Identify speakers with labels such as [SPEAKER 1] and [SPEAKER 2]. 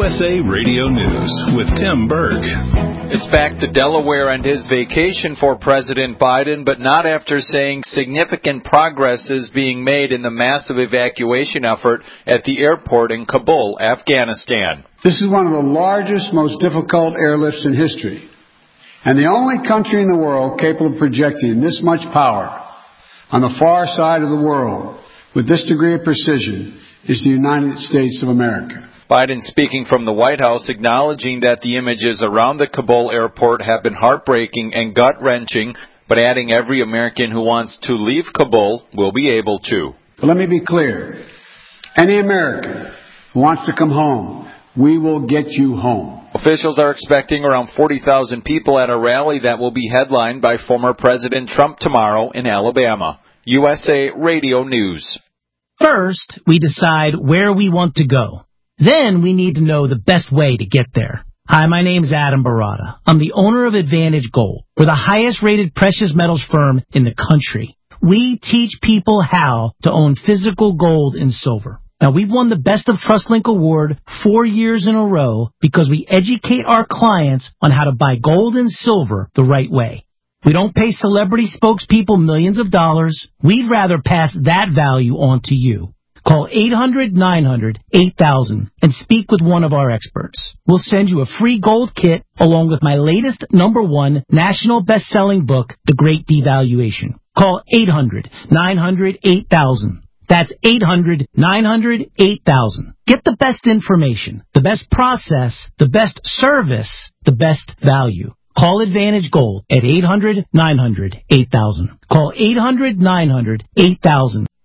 [SPEAKER 1] USA Radio News with Tim Berg.
[SPEAKER 2] It's back to Delaware and his vacation for President Biden, but not after saying significant progress is being made in the massive evacuation effort at the airport in Kabul, Afghanistan.
[SPEAKER 3] This is one of the largest, most difficult airlifts in history, and the only country in the world capable of projecting this much power on the far side of the world with this degree of precision is the United States of America.
[SPEAKER 2] Biden speaking from the White House, acknowledging that the images around the Kabul airport have been heartbreaking and gut-wrenching, but adding every American who wants to leave Kabul will be able to.
[SPEAKER 3] But let me be clear. Any American who wants to come home, we will get you home.
[SPEAKER 2] Officials are expecting around 40,000 people at a rally that will be headlined by former President Trump tomorrow in Alabama. USA Radio News.
[SPEAKER 4] First, we decide where we want to go. Then we need to know the best way to get there. Hi, my name's Adam Barata. I'm the owner of Advantage Gold. We're the highest rated precious metals firm in the country. We teach people how to own physical gold and silver. Now, we've won the Best of TrustLink Award 4 years in a row because we educate our clients on how to buy gold and silver the right way. We don't pay celebrity spokespeople millions of dollars. We'd rather pass that value on to you. Call 800-900-8000 and speak with one of our experts. We'll send you a free gold kit along with my latest #1 national best-selling book, The Great Devaluation. Call 800-900-8000. That's 800-900-8000. Get the best information, the best process, the best service, the best value. Call Advantage Gold at 800-900-8000. Call 800-900-8000.